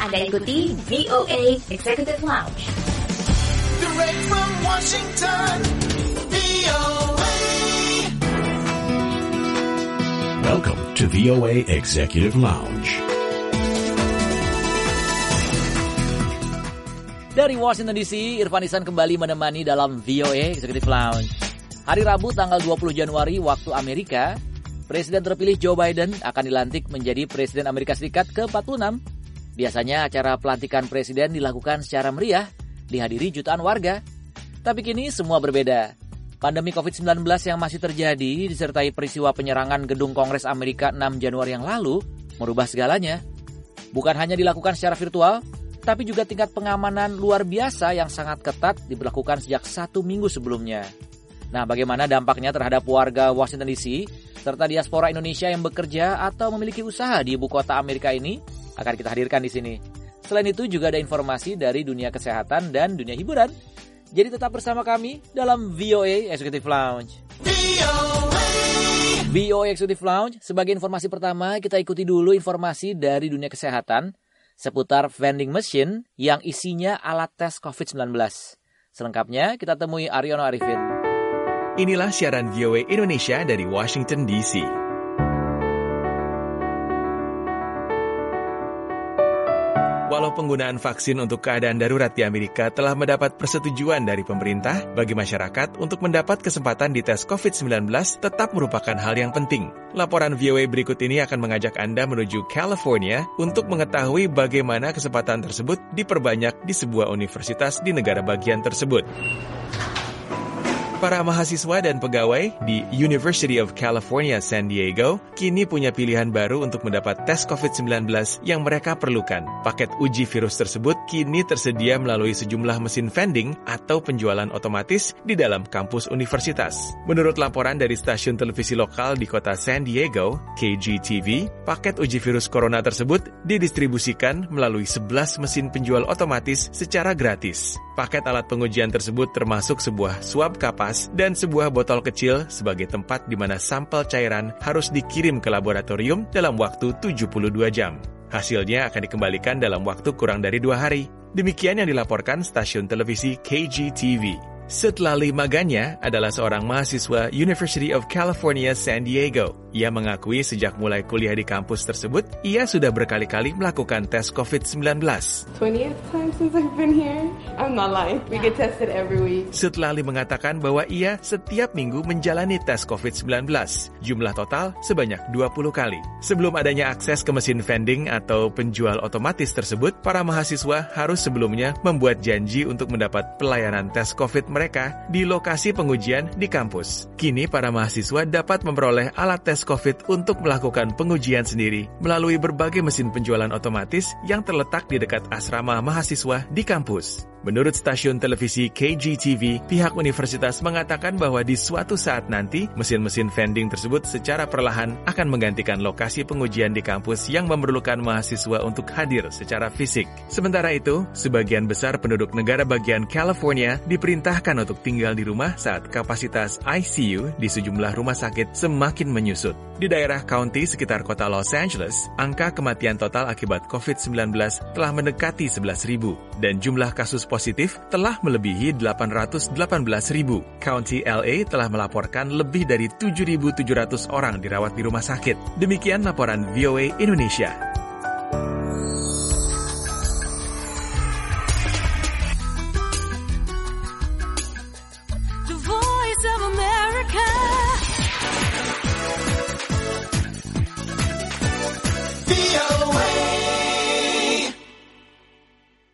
Anda ikuti VOA Executive Lounge. Direct from Washington, VOA. Welcome to VOA Executive Lounge. Dari Washington DC, Irfan Ihsan kembali menemani dalam VOA Executive Lounge. Hari Rabu tanggal 20 Januari waktu Amerika, Presiden terpilih Joe Biden akan dilantik menjadi Presiden Amerika Serikat ke-46. Biasanya acara pelantikan Presiden dilakukan secara meriah, dihadiri jutaan warga. Tapi kini semua berbeda. Pandemi COVID-19 yang masih terjadi disertai peristiwa penyerangan gedung Kongres Amerika 6 Januari yang lalu merubah segalanya. Bukan hanya dilakukan secara virtual, tapi juga tingkat pengamanan luar biasa yang sangat ketat diberlakukan sejak 1 minggu sebelumnya. Nah, bagaimana dampaknya terhadap warga Washington DC serta diaspora Indonesia yang bekerja atau memiliki usaha di ibu kota Amerika ini akan kita hadirkan di sini. Selain itu juga ada informasi dari dunia kesehatan dan dunia hiburan. Jadi tetap bersama kami dalam VOA Executive Lounge. VOA Executive Lounge, sebagai informasi pertama kita ikuti dulu informasi dari dunia kesehatan seputar vending machine yang isinya alat tes COVID-19. Selengkapnya kita temui Aryono Arifin. Inilah siaran VOA Indonesia dari Washington DC. Walau penggunaan vaksin untuk keadaan darurat di Amerika telah mendapat persetujuan dari pemerintah, bagi masyarakat untuk mendapat kesempatan dites COVID-19 tetap merupakan hal yang penting. Laporan VOA berikut ini akan mengajak Anda menuju California untuk mengetahui bagaimana kesempatan tersebut diperbanyak di sebuah universitas di negara bagian tersebut. Para mahasiswa dan pegawai di University of California, San Diego kini punya pilihan baru untuk mendapat tes COVID-19 yang mereka perlukan. Paket uji virus tersebut kini tersedia melalui sejumlah mesin vending atau penjualan otomatis di dalam kampus universitas. Menurut laporan dari stasiun televisi lokal di kota San Diego, KGTV, paket uji virus corona tersebut didistribusikan melalui 11 mesin penjual otomatis secara gratis. Paket alat pengujian tersebut termasuk sebuah swab kapas dan sebuah botol kecil sebagai tempat di mana sampel cairan harus dikirim ke laboratorium dalam waktu 72 jam. Hasilnya akan dikembalikan dalam waktu kurang dari 2 hari. Demikian yang dilaporkan stasiun televisi KGTV. Setlali Maganya adalah seorang mahasiswa University of California, San Diego. Ia mengakui sejak mulai kuliah di kampus tersebut, ia sudah berkali-kali melakukan tes COVID-19. 20th time since I've been here. I'm not lying. We get tested every week. Setlali mengatakan bahwa ia setiap minggu menjalani tes COVID-19. Jumlah total sebanyak 20 kali. Sebelum adanya akses ke mesin vending atau penjual otomatis tersebut, para mahasiswa harus sebelumnya membuat janji untuk mendapat pelayanan tes COVID mereka di lokasi pengujian di kampus. Kini para mahasiswa dapat memperoleh alat tes COVID untuk melakukan pengujian sendiri melalui berbagai mesin penjualan otomatis yang terletak di dekat asrama mahasiswa di kampus. Menurut stasiun televisi KGTV, pihak universitas mengatakan bahwa di suatu saat nanti, mesin-mesin vending tersebut secara perlahan akan menggantikan lokasi pengujian di kampus yang memerlukan mahasiswa untuk hadir secara fisik. Sementara itu, sebagian besar penduduk negara bagian California diperintahkan untuk tinggal di rumah saat kapasitas ICU di sejumlah rumah sakit semakin menyusut. Di daerah county sekitar kota Los Angeles, angka kematian total akibat COVID-19 telah mendekati 11.000 dan jumlah kasus positif telah melebihi 818.000. County LA telah melaporkan lebih dari 7.700 orang dirawat di rumah sakit. Demikian laporan VOA Indonesia. The Voice of America. VOA.